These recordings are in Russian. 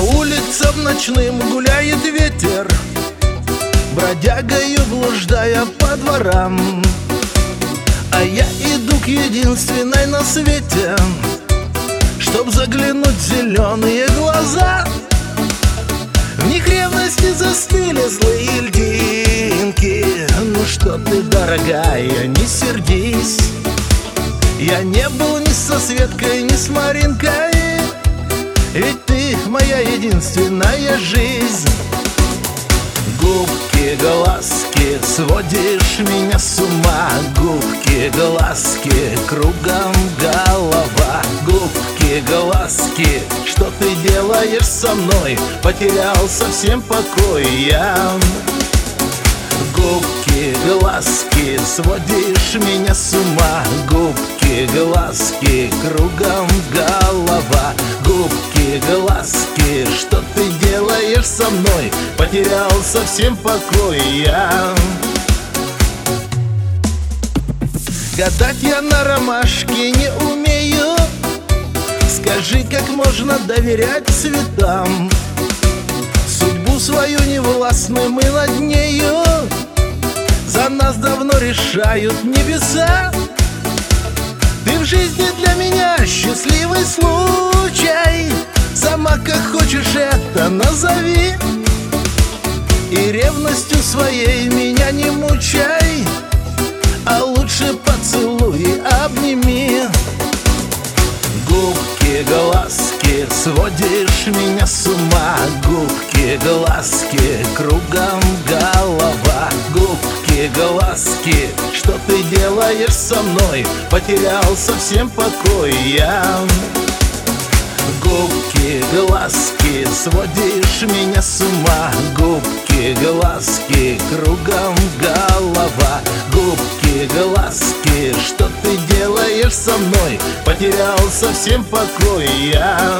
улицам ночным гуляет ветер, бродягою блуждая по дворам. А я иду к единственной на свете, чтоб заглянуть в зеленые глаза. В них ревности застыли злые льдинки. Ну что ты, дорогая, не сердись, я не был ни со Светкой, ни с Маринкой, ведь ты моя единственная жизнь. Губки, глазки, сводишь меня с ума. Губки, глазки, кругом голова. Губки, глазки, что ты делаешь со мной? Потерял совсем покой я. Губки, глазки, сводишь меня с ума. Губки, глазки, кругом голова. Губки, глазки, что ты делаешь со мной? Потерял совсем покой я. Гадать я на ромашке не умею. Скажи, как можно доверять цветам? Судьбу свою невластны мы над нею, за нас давно решают небеса. Ты в жизни для меня счастливый случай, сама как хочешь это назови. И ревностью своей меня не мучай, а лучше поцелуй и обними. Губки, глазки, сводишь меня с ума. Губки, глазки, кругом голова. Губки, глазки, что ты делаешь со мной? Потерял совсем покой я. Губки, глазки, сводишь меня с ума. Губки, глазки, кругом голова. Губки, глазки, что ты делаешь со мной? Потерял совсем покой я.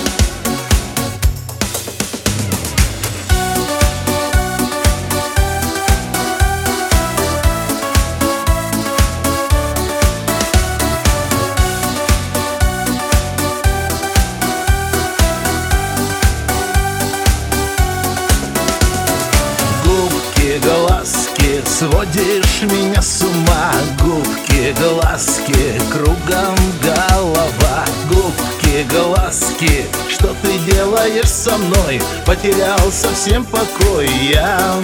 Губки, глазки, сводишь меня с ума. Губки, глазки, кругом голова. Губки, глазки, что ты делаешь со мной? Потерял совсем покой я.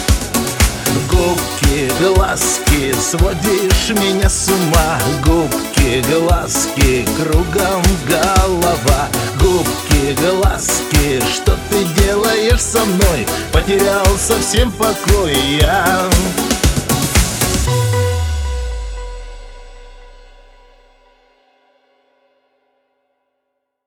Губки, глазки, сводишь меня с ума. Губки, глазки, кругом голова. Губки, глазки, что ты делаешь со мной? Потерял совсем покой я.